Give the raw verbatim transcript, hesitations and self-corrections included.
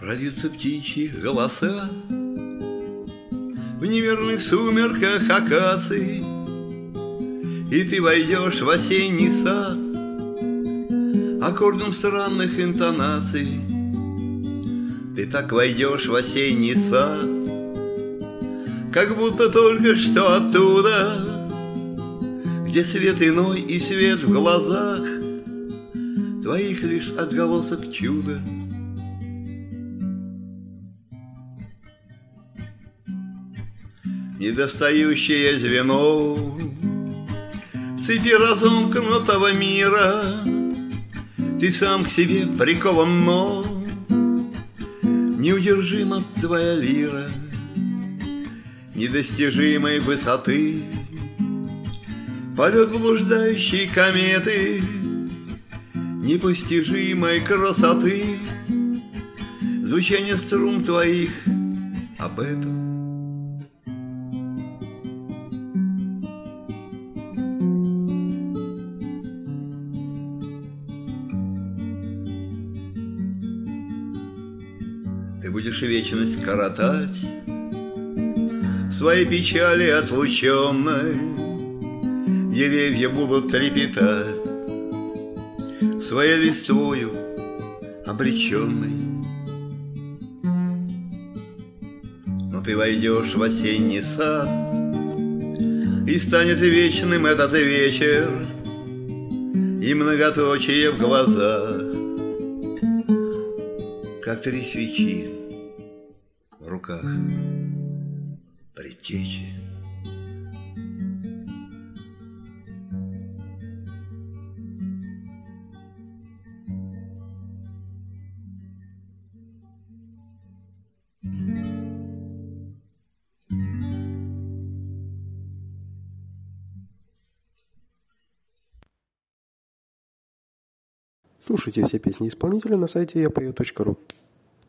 Родятся птичьи голоса в неверных сумерках акаций, и ты войдешь в осенний сад аккордом странных интонаций. Ты так войдешь в осенний сад, как будто только что оттуда, где свет иной и свет в глазах твоих лишь отголосок чуда. Недостающее звено в цепи разомкнутого мира, ты сам к себе прикован, но неудержима твоя лира недостижимой высоты, полет блуждающей кометы непостижимой красоты, звучание струн твоих об этом. Ты будешь вечность коротать в своей печали отлученной, деревья будут трепетать своей листвою обреченной. Но ты войдешь в осенний сад, и станет вечным этот вечер, и многоточие в глазах, как три свечи в руках предтечи. Слушайте все песни исполнителя на сайте я пою точка ру.